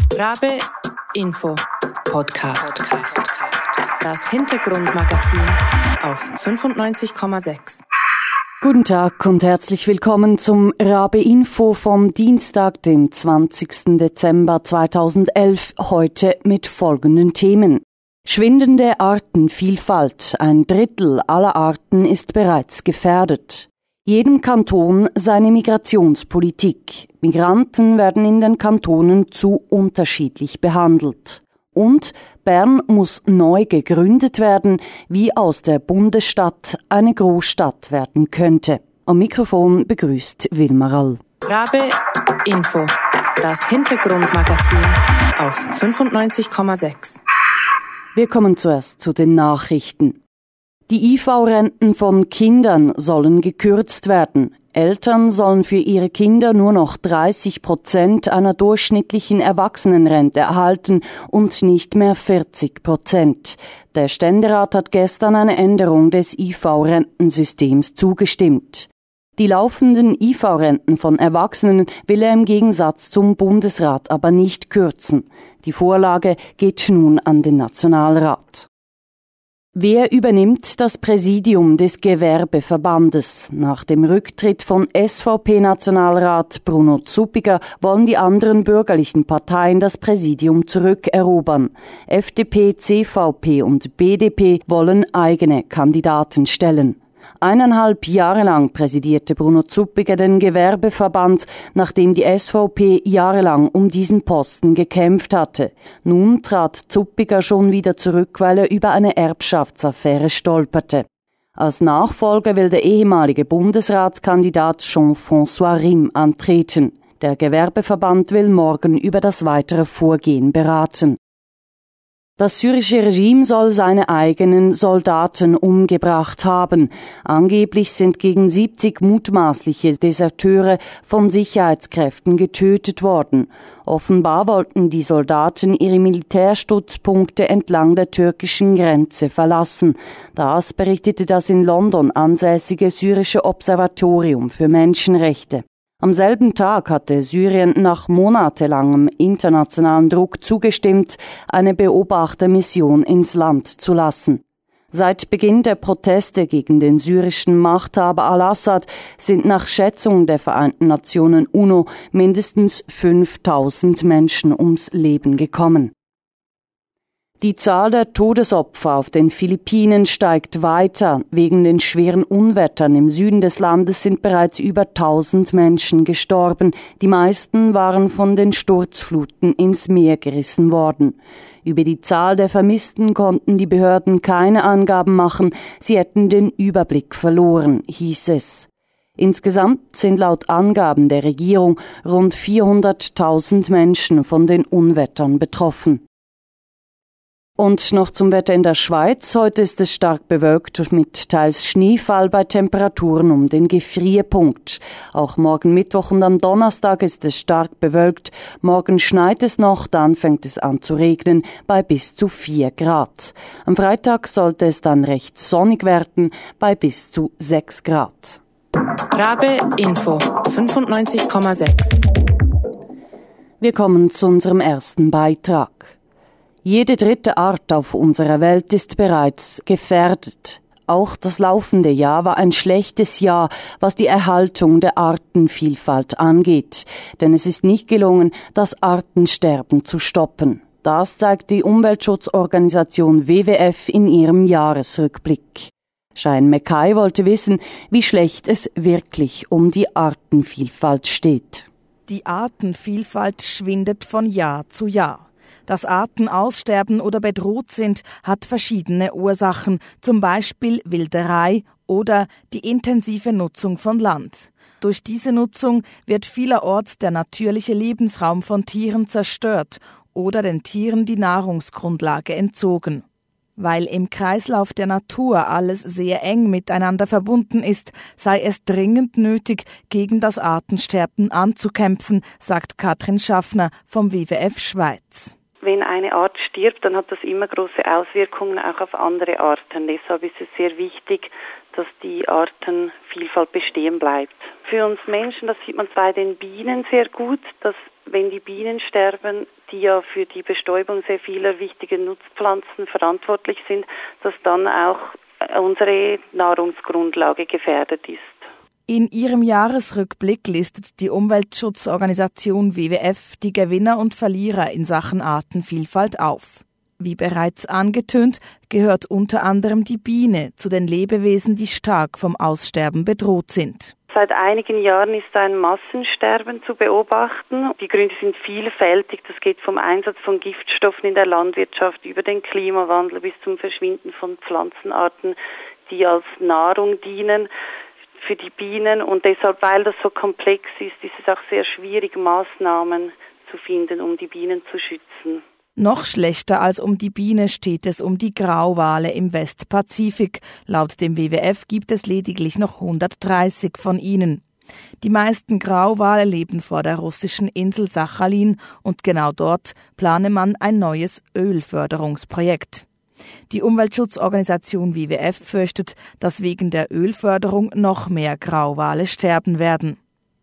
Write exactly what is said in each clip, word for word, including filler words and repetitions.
Rabe Info Podcast. Das Hintergrundmagazin auf fünfundneunzig Komma sechs. Guten Tag und herzlich willkommen zum Rabe Info vom Dienstag, dem zwanzigsten Dezember zweitausendelf, heute mit folgenden Themen. Schwindende Artenvielfalt. Ein Drittel aller Arten ist bereits gefährdet. Jedem Kanton seine Migrationspolitik. Migranten werden in den Kantonen zu unterschiedlich behandelt. Und Bern muss neu gegründet werden, wie aus der Bundesstadt eine Großstadt werden könnte. Am Mikrofon begrüßt Wilma Rall. Rabe Info, das Hintergrundmagazin auf fünfundneunzig Komma sechs. Wir kommen zuerst zu den Nachrichten. Die I V-Renten von Kindern sollen gekürzt werden. Eltern sollen für ihre Kinder nur noch dreißig Prozent einer durchschnittlichen Erwachsenenrente erhalten und nicht mehr vierzig Prozent. Der Ständerat hat gestern eine Änderung des I V-Rentensystems zugestimmt. Die laufenden I V-Renten von Erwachsenen will er im Gegensatz zum Bundesrat aber nicht kürzen. Die Vorlage geht nun an den Nationalrat. Wer übernimmt das Präsidium des Gewerbeverbandes? Nach dem Rücktritt von S V P-Nationalrat Bruno Zuppiger wollen die anderen bürgerlichen Parteien das Präsidium zurückerobern. F D P, C V P und B D P wollen eigene Kandidaten stellen. Eineinhalb Jahre lang präsidierte Bruno Zuppiger den Gewerbeverband, nachdem die S V P jahrelang um diesen Posten gekämpft hatte. Nun trat Zuppiger schon wieder zurück, weil er über eine Erbschaftsaffäre stolperte. Als Nachfolger will der ehemalige Bundesratskandidat Jean-François Rym antreten. Der Gewerbeverband will morgen über das weitere Vorgehen beraten. Das syrische Regime soll seine eigenen Soldaten umgebracht haben. Angeblich sind gegen siebzig mutmaßliche Deserteure von Sicherheitskräften getötet worden. Offenbar wollten die Soldaten ihre Militärstützpunkte entlang der türkischen Grenze verlassen. Das berichtete das in London ansässige syrische Observatorium für Menschenrechte. Am selben Tag hatte Syrien nach monatelangem internationalen Druck zugestimmt, eine Beobachtermission ins Land zu lassen. Seit Beginn der Proteste gegen den syrischen Machthaber al-Assad sind nach Schätzungen der Vereinten Nationen UNO mindestens fünftausend Menschen ums Leben gekommen. Die Zahl der Todesopfer auf den Philippinen steigt weiter. Wegen den schweren Unwettern im Süden des Landes sind bereits über tausend Menschen gestorben. Die meisten waren von den Sturzfluten ins Meer gerissen worden. Über die Zahl der Vermissten konnten die Behörden keine Angaben machen. Sie hätten den Überblick verloren, hieß es. Insgesamt sind laut Angaben der Regierung rund vierhunderttausend Menschen von den Unwettern betroffen. Und noch zum Wetter in der Schweiz. Heute ist es stark bewölkt mit teils Schneefall bei Temperaturen um den Gefrierpunkt. Auch morgen Mittwoch und am Donnerstag ist es stark bewölkt. Morgen schneit es noch, dann fängt es an zu regnen bei bis zu vier Grad. Am Freitag sollte es dann recht sonnig werden bei bis zu sechs Grad. Rabe Info fünfundneunzig Komma sechs. Wir kommen zu unserem ersten Beitrag. Jede dritte Art auf unserer Welt ist bereits gefährdet. Auch das laufende Jahr war ein schlechtes Jahr, was die Erhaltung der Artenvielfalt angeht. Denn es ist nicht gelungen, das Artensterben zu stoppen. Das zeigt die Umweltschutzorganisation W W F in ihrem Jahresrückblick. Cheyenne Mackay wollte wissen, wie schlecht es wirklich um die Artenvielfalt steht. Die Artenvielfalt schwindet von Jahr zu Jahr. Dass Arten aussterben oder bedroht sind, hat verschiedene Ursachen, zum Beispiel Wilderei oder die intensive Nutzung von Land. Durch diese Nutzung wird vielerorts der natürliche Lebensraum von Tieren zerstört oder den Tieren die Nahrungsgrundlage entzogen. Weil im Kreislauf der Natur alles sehr eng miteinander verbunden ist, sei es dringend nötig, gegen das Artensterben anzukämpfen, sagt Katrin Schaffner vom W W F Schweiz. wenn eine Art stirbt, dann hat das immer große Auswirkungen auch auf andere Arten. Deshalb ist es sehr wichtig, dass die Artenvielfalt bestehen bleibt. Für uns Menschen, das sieht man bei den Bienen sehr gut, dass wenn die Bienen sterben, die ja für die Bestäubung sehr vieler wichtiger Nutzpflanzen verantwortlich sind, dass dann auch unsere Nahrungsgrundlage gefährdet ist. In ihrem Jahresrückblick listet die Umweltschutzorganisation W W F die Gewinner und Verlierer in Sachen Artenvielfalt auf. Wie bereits angetönt, gehört unter anderem die Biene zu den Lebewesen, die stark vom Aussterben bedroht sind. Seit einigen Jahren ist ein Massensterben zu beobachten. Die Gründe sind vielfältig. Das geht vom Einsatz von Giftstoffen in der Landwirtschaft über den Klimawandel bis zum Verschwinden von Pflanzenarten, die als Nahrung dienen für die Bienen. Und deshalb, weil das so komplex ist, ist es auch sehr schwierig, Maßnahmen zu finden, um die Bienen zu schützen. Noch schlechter als um die Biene steht es um die Grauwale im Westpazifik. Laut dem W W F gibt es lediglich noch hundertdreißig von ihnen. Die meisten Grauwale leben vor der russischen Insel Sachalin und genau dort plane man ein neues Ölförderungsprojekt. Die Umweltschutzorganisation W W F fürchtet, dass wegen der Ölförderung noch mehr Grauwale sterben werden.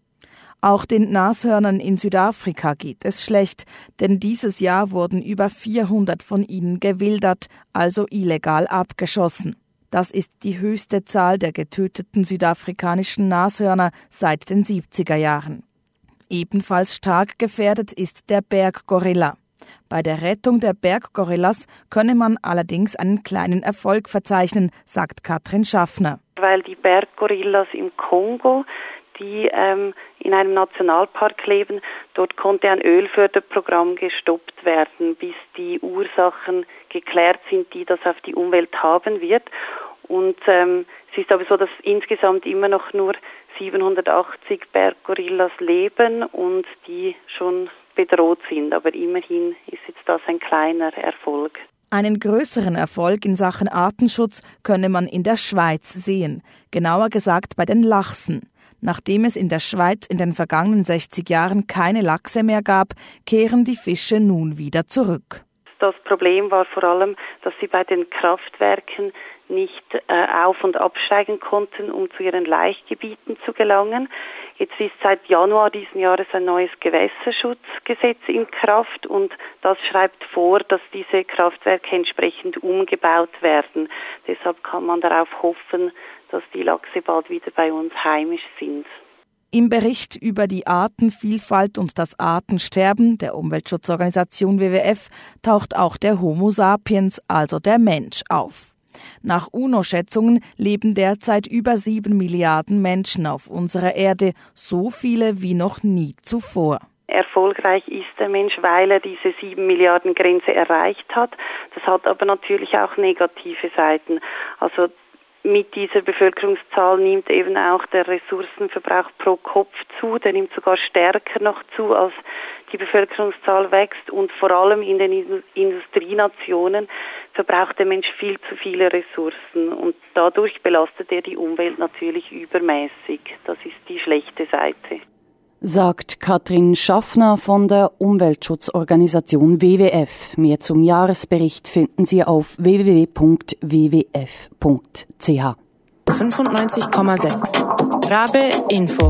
Auch den Nashörnern in Südafrika geht es schlecht, denn dieses Jahr wurden über vierhundert von ihnen gewildert, also illegal abgeschossen. Das ist die höchste Zahl der getöteten südafrikanischen Nashörner seit den siebziger Jahren. Ebenfalls stark gefährdet ist der Berggorilla. Bei der Rettung der Berggorillas könne man allerdings einen kleinen Erfolg verzeichnen, sagt Katrin Schaffner. Weil die Berggorillas im Kongo, die ähm, in einem Nationalpark leben, dort konnte ein Ölförderprogramm gestoppt werden, bis die Ursachen geklärt sind, die das auf die Umwelt haben wird. Und ähm, es ist aber so, dass insgesamt immer noch nur siebenhundertachtzig Berggorillas leben und die schon bedroht sind. Aber immerhin ist jetzt das ein kleiner Erfolg. Einen größeren Erfolg in Sachen Artenschutz könne man in der Schweiz sehen, genauer gesagt bei den Lachsen. Nachdem es in der Schweiz in den vergangenen sechzig Jahren keine Lachse mehr gab, kehren die Fische nun wieder zurück. Das Problem war vor allem, dass sie bei den Kraftwerken nicht äh, auf- und absteigen konnten, um zu ihren Laichgebieten zu gelangen. Jetzt ist seit Januar diesen Jahres ein neues Gewässerschutzgesetz in Kraft und das schreibt vor, dass diese Kraftwerke entsprechend umgebaut werden. Deshalb kann man darauf hoffen, dass die Lachse bald wieder bei uns heimisch sind. Im Bericht über die Artenvielfalt und das Artensterben der Umweltschutzorganisation W W F taucht auch der Homo sapiens, also der Mensch, auf. Nach UNO-Schätzungen leben derzeit über sieben Milliarden Menschen auf unserer Erde, so viele wie noch nie zuvor. Erfolgreich ist der Mensch, weil er diese sieben Milliarden Grenze erreicht hat. Das hat aber natürlich auch negative Seiten. Also mit dieser Bevölkerungszahl nimmt eben auch der Ressourcenverbrauch pro Kopf zu. Der nimmt sogar stärker noch zu, als die Bevölkerungszahl wächst. Und vor allem in den Industrienationen verbraucht der Mensch viel zu viele Ressourcen. Und dadurch belastet er die Umwelt natürlich übermäßig. Das ist die schlechte Seite. Sagt Katrin Schaffner von der Umweltschutzorganisation W W F. Mehr zum Jahresbericht finden Sie auf w w w punkt w w f punkt c h. fünfundneunzig Komma sechs Rabe Info.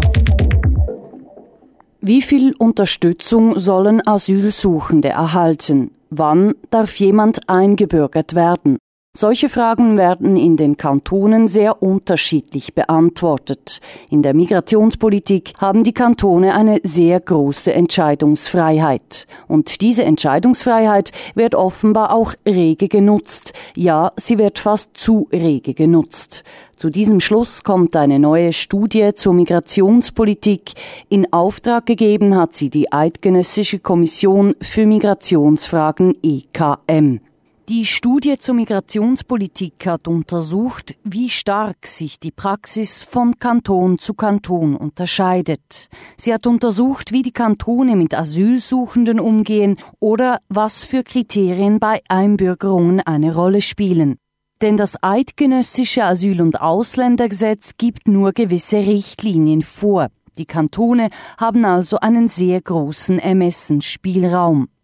Wie viel Unterstützung sollen Asylsuchende erhalten? Wann darf jemand eingebürgert werden? Solche Fragen werden in den Kantonen sehr unterschiedlich beantwortet. In der Migrationspolitik haben die Kantone eine sehr große Entscheidungsfreiheit. Und diese Entscheidungsfreiheit wird offenbar auch rege genutzt. Ja, sie wird fast zu rege genutzt. Zu diesem Schluss kommt eine neue Studie zur Migrationspolitik. In Auftrag gegeben hat sie die Eidgenössische Kommission für Migrationsfragen E K M. Die Studie zur Migrationspolitik hat untersucht, wie stark sich die Praxis von Kanton zu Kanton unterscheidet. Sie hat untersucht, wie die Kantone mit Asylsuchenden umgehen oder was für Kriterien bei Einbürgerungen eine Rolle spielen. Denn das eidgenössische Asyl- und Ausländergesetz gibt nur gewisse Richtlinien vor. Die Kantone haben also einen sehr großen Ermessensspielraum.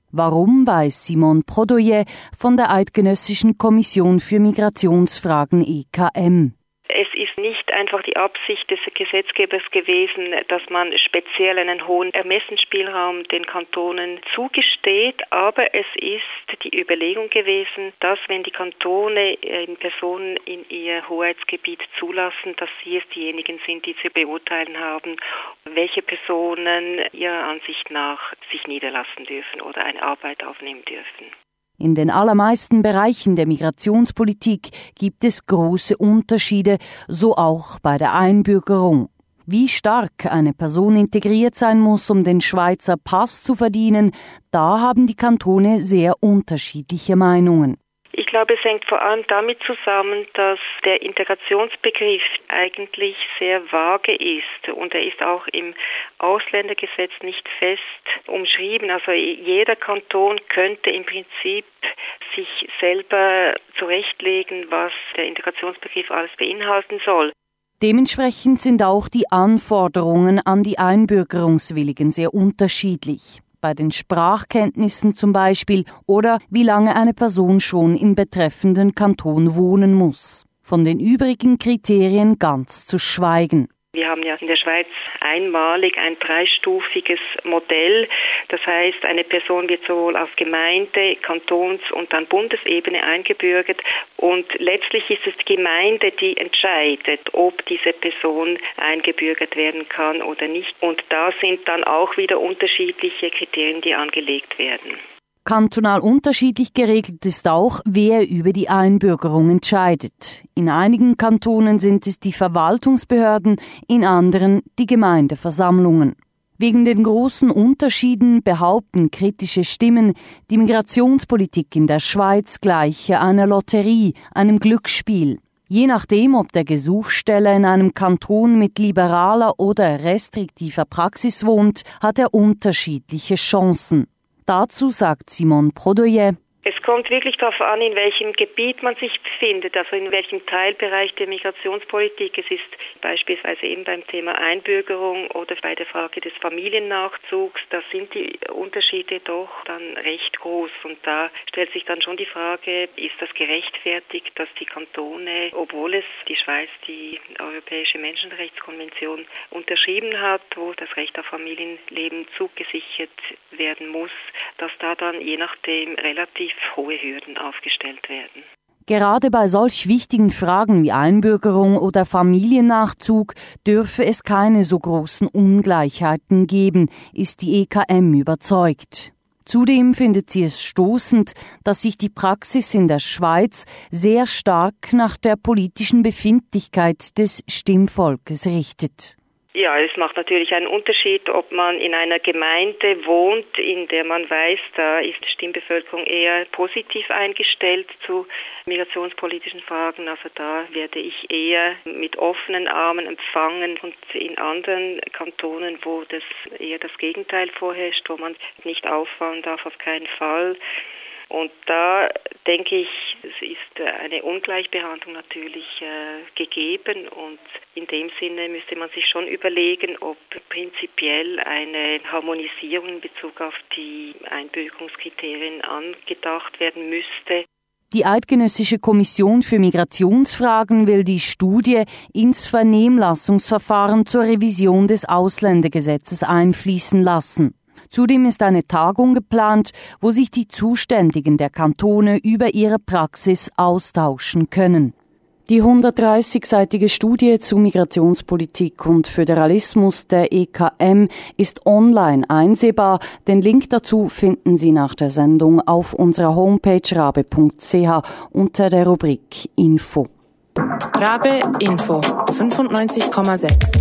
Warum, weiß Simone Prodoyer von der Eidgenössischen Kommission für Migrationsfragen E K M. Es ist nicht einfach die Absicht des Gesetzgebers gewesen, dass man speziell einen hohen Ermessensspielraum den Kantonen zugesteht, aber es ist die Überlegung gewesen, dass wenn die Kantone Personen in ihr Hoheitsgebiet zulassen, dass sie es diejenigen sind, die zu beurteilen haben, welche Personen ihrer Ansicht nach sich niederlassen dürfen oder eine Arbeit aufnehmen dürfen. In den allermeisten Bereichen der Migrationspolitik gibt es große Unterschiede, so auch bei der Einbürgerung. Wie stark eine Person integriert sein muss, um den Schweizer Pass zu verdienen, da haben die Kantone sehr unterschiedliche Meinungen. Ich glaube, es hängt vor allem damit zusammen, dass der Integrationsbegriff eigentlich sehr vage ist und er ist auch im Ausländergesetz nicht fest umschrieben. Also jeder Kanton könnte im Prinzip sich selber zurechtlegen, was der Integrationsbegriff alles beinhalten soll. Dementsprechend sind auch die Anforderungen an die Einbürgerungswilligen sehr unterschiedlich. Bei den Sprachkenntnissen zum Beispiel oder wie lange eine Person schon im betreffenden Kanton wohnen muss. Von den übrigen Kriterien ganz zu schweigen. Wir haben ja in der Schweiz einmalig ein dreistufiges Modell. Das heißt, eine Person wird sowohl auf Gemeinde-, Kantons- und dann Bundesebene eingebürgert. Und letztlich ist es die Gemeinde, die entscheidet, ob diese Person eingebürgert werden kann oder nicht. Und da sind dann auch wieder unterschiedliche Kriterien, die angelegt werden. Kantonal unterschiedlich geregelt ist auch, wer über die Einbürgerung entscheidet. In einigen Kantonen sind es die Verwaltungsbehörden, in anderen die Gemeindeversammlungen. Wegen den großen Unterschieden behaupten kritische Stimmen, die Migrationspolitik in der Schweiz gleiche einer Lotterie, einem Glücksspiel. Je nachdem, ob der Gesuchsteller in einem Kanton mit liberaler oder restriktiver Praxis wohnt, hat er unterschiedliche Chancen. Dazu sagt Simone Prodoyer: Es kommt wirklich darauf an, in welchem Gebiet man sich befindet, also in welchem Teilbereich der Migrationspolitik. Es ist beispielsweise eben beim Thema Einbürgerung oder bei der Frage des Familiennachzugs, da sind die Unterschiede doch dann recht groß. Und da stellt sich dann schon die Frage, ist das gerechtfertigt, dass die Kantone, obwohl es die Schweiz die Europäische Menschenrechtskonvention unterschrieben hat, wo das Recht auf Familienleben zugesichert werden muss, dass da dann je nachdem relativ hohe Hürden aufgestellt werden. Gerade bei solch wichtigen Fragen wie Einbürgerung oder Familiennachzug dürfe es keine so großen Ungleichheiten geben, ist die E K M überzeugt. Zudem findet sie es stoßend, dass sich die Praxis in der Schweiz sehr stark nach der politischen Befindlichkeit des Stimmvolkes richtet. Ja, es macht natürlich einen Unterschied, ob man in einer Gemeinde wohnt, in der man weiß, da ist die Stimmbevölkerung eher positiv eingestellt zu migrationspolitischen Fragen. Also da werde ich eher mit offenen Armen empfangen. Und in anderen Kantonen, wo das eher das Gegenteil vorherrscht, wo man nicht auffallen darf, auf keinen Fall. Und da denke ich, es ist eine Ungleichbehandlung natürlich äh, gegeben und in dem Sinne müsste man sich schon überlegen, ob prinzipiell eine Harmonisierung in Bezug auf die Einbürgerungskriterien angedacht werden müsste. Die Eidgenössische Kommission für Migrationsfragen will die Studie ins Vernehmlassungsverfahren zur Revision des Ausländergesetzes einfließen lassen. Zudem ist eine Tagung geplant, wo sich die Zuständigen der Kantone über ihre Praxis austauschen können. Die hundertdreißigseitige Studie zu Migrationspolitik und Föderalismus der E K M ist online einsehbar. Den Link dazu finden Sie nach der Sendung auf unserer Homepage rabe punkt c h unter der Rubrik Info. Rabe Info fünfundneunzig Komma sechs.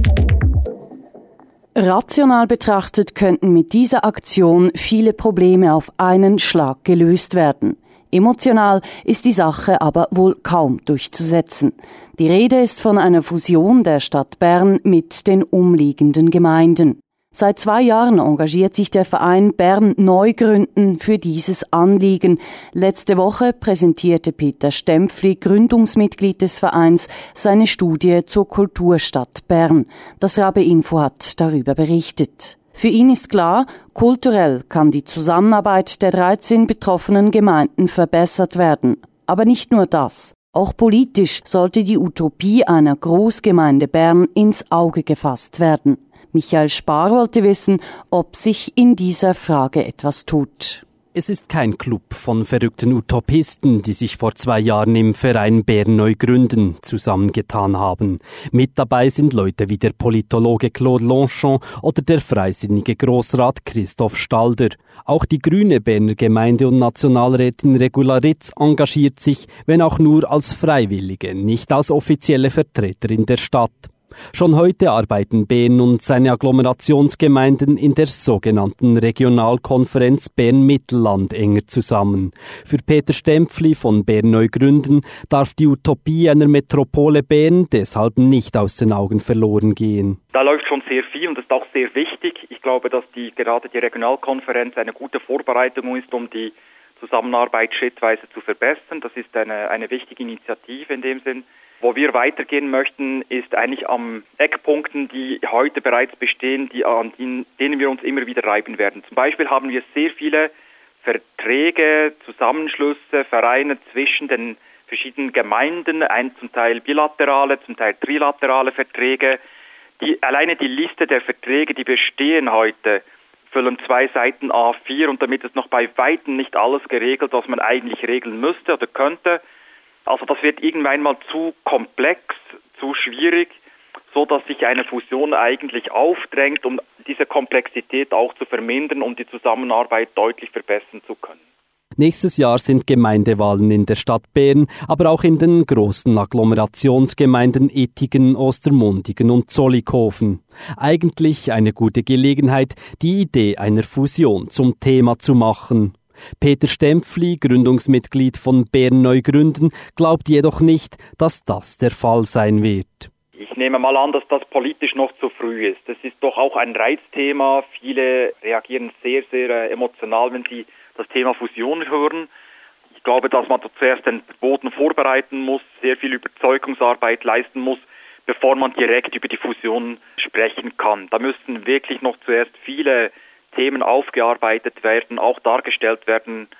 Rational betrachtet könnten mit dieser Aktion viele Probleme auf einen Schlag gelöst werden. Emotional ist die Sache aber wohl kaum durchzusetzen. Die Rede ist von einer Fusion der Stadt Bern mit den umliegenden Gemeinden. Seit zwei Jahren engagiert sich der Verein Bern Neugründen für dieses Anliegen. Letzte Woche präsentierte Peter Stempfli, Gründungsmitglied des Vereins, seine Studie zur Kulturstadt Bern. Das Rabe Info hat darüber berichtet. Für ihn ist klar, kulturell kann die Zusammenarbeit der dreizehn betroffenen Gemeinden verbessert werden. Aber nicht nur das. Auch politisch sollte die Utopie einer Großgemeinde Bern ins Auge gefasst werden. Michael Spar wollte wissen, ob sich in dieser Frage etwas tut. Es ist kein Club von verrückten Utopisten, die sich vor zwei Jahren im Verein Bern neu gründen, zusammengetan haben. Mit dabei sind Leute wie der Politologe Claude Longchamp oder der freisinnige Grossrat Christoph Stalder. Auch die grüne Berner Gemeinde- und Nationalrätin Regula Ritz engagiert sich, wenn auch nur als Freiwillige, nicht als offizielle Vertreterin der Stadt. Schon heute arbeiten Bern und seine Agglomerationsgemeinden in der sogenannten Regionalkonferenz Bern-Mittelland enger zusammen. Für Peter Stempfli von Bern neu gründen darf die Utopie einer Metropole Bern deshalb nicht aus den Augen verloren gehen. Da läuft schon sehr viel und das ist auch sehr wichtig. Ich glaube, dass die gerade die Regionalkonferenz eine gute Vorbereitung ist, um die Zusammenarbeit schrittweise zu verbessern. Das ist eine, eine wichtige Initiative in dem Sinn. Wo wir weitergehen möchten, ist eigentlich am Eckpunkten, die heute bereits bestehen, die an denen wir uns immer wieder reiben werden. Zum Beispiel haben wir sehr viele Verträge, Zusammenschlüsse, Vereine zwischen den verschiedenen Gemeinden, ein zum Teil bilaterale, zum Teil trilaterale Verträge. Die, alleine die Liste der Verträge, die bestehen heute, füllen zwei Seiten A vier und damit ist noch bei Weitem nicht alles geregelt, was man eigentlich regeln müsste oder könnte. Also das wird irgendwann mal zu komplex, zu schwierig, so dass sich eine Fusion eigentlich aufdrängt, um diese Komplexität auch zu vermindern, um die Zusammenarbeit deutlich verbessern zu können. Nächstes Jahr sind Gemeindewahlen in der Stadt Bern, aber auch in den großen Agglomerationsgemeinden Ittigen, Ostermundigen und Zollikofen. Eigentlich eine gute Gelegenheit, die Idee einer Fusion zum Thema zu machen. Peter Stempfli, Gründungsmitglied von Bern neu gründen, glaubt jedoch nicht, dass das der Fall sein wird. Ich nehme mal an, dass das politisch noch zu früh ist. Das ist doch auch ein Reizthema. Viele reagieren sehr, sehr emotional, wenn sie das Thema Fusion hören. Ich glaube, dass man zuerst den Boden vorbereiten muss, sehr viel Überzeugungsarbeit leisten muss, bevor man direkt über die Fusion sprechen kann. Da müssen wirklich noch zuerst viele Themen aufgearbeitet werden, auch dargestellt werden,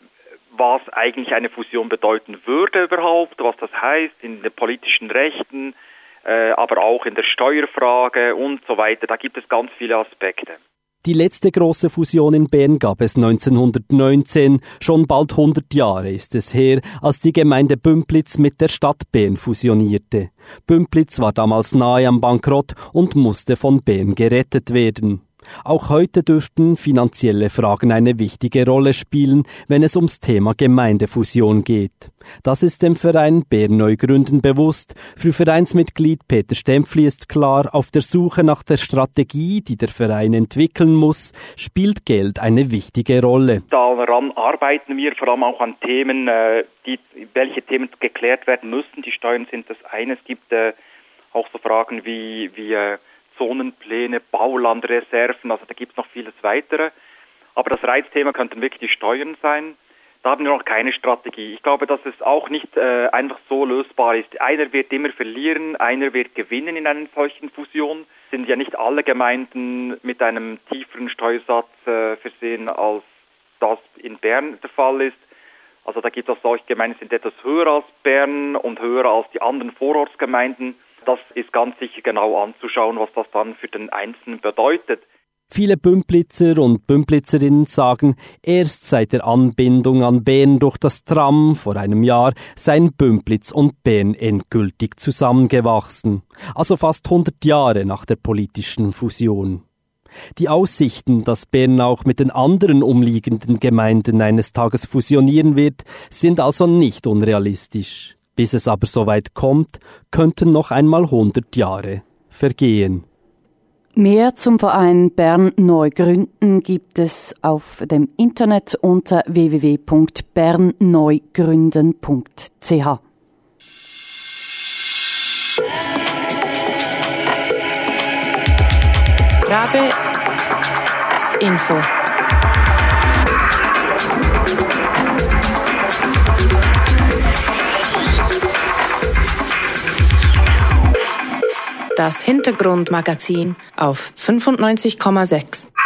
was eigentlich eine Fusion bedeuten würde überhaupt, was das heißt in den politischen Rechten, äh, aber auch in der Steuerfrage und so weiter. Da gibt es ganz viele Aspekte. Die letzte große Fusion in Bern gab es neunzehnhundertneunzehn. Schon bald hundert Jahre ist es her, als die Gemeinde Bümpliz mit der Stadt Bern fusionierte. Bümpliz war damals nahe am Bankrott und musste von Bern gerettet werden. Auch heute dürften finanzielle Fragen eine wichtige Rolle spielen, wenn es ums Thema Gemeindefusion geht. Das ist dem Verein Bern neu gründen bewusst. Für Vereinsmitglied Peter Stempfli ist klar, auf der Suche nach der Strategie, die der Verein entwickeln muss, spielt Geld eine wichtige Rolle. Daran arbeiten wir vor allem auch an Themen, die, welche Themen geklärt werden müssen. Die Steuern sind das eine. Es gibt auch so Fragen wie, wie Zonenpläne, Baulandreserven, also da gibt es noch vieles weitere. Aber das Reizthema könnten wirklich die Steuern sein. Da haben wir noch keine Strategie. Ich glaube, dass es auch nicht äh, einfach so lösbar ist. Einer wird immer verlieren, einer wird gewinnen in einer solchen Fusion. Es sind ja nicht alle Gemeinden mit einem tieferen Steuersatz äh, versehen, als das in Bern der Fall ist. Also da gibt es auch solche Gemeinden, die sind etwas höher als Bern und höher als die anderen Vorortsgemeinden. Das ist ganz sicher genau anzuschauen, was das dann für den Einzelnen bedeutet. Viele Bümplitzer und Bümplitzerinnen sagen, erst seit der Anbindung an Bern durch das Tram vor einem Jahr seien Bümplitz und Bern endgültig zusammengewachsen. Also fast hundert Jahre nach der politischen Fusion. Die Aussichten, dass Bern auch mit den anderen umliegenden Gemeinden eines Tages fusionieren wird, sind also nicht unrealistisch. Bis es aber soweit kommt, könnten noch einmal hundert Jahre vergehen. Mehr zum Verein Bern neu gründen gibt es auf dem Internet unter w w w punkt bern neu gründen punkt c h. Rabe Info. Das Hintergrundmagazin auf fünfundneunzig Komma sechs.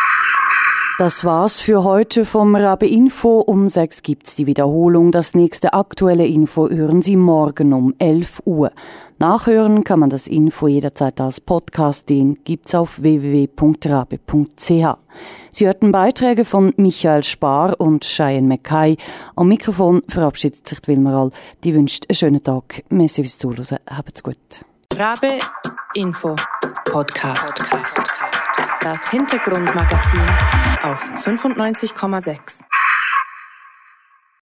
Das war's für heute vom Rabe Info. Um sechs gibt's die Wiederholung. Das nächste aktuelle Info hören Sie morgen um elf Uhr. Nachhören kann man das Info jederzeit als Podcast, den gibt's auf w w w punkt rabe punkt c h. Sie hörten Beiträge von Michael Spar und Cheyenne Mackay. Am Mikrofon verabschiedet sich Wilmer All. Die wünscht einen schönen Tag. Merci fürs Zuhören. Habt's gut. Rabe Info Podcast. Das Hintergrundmagazin auf fünfundneunzig Komma sechs.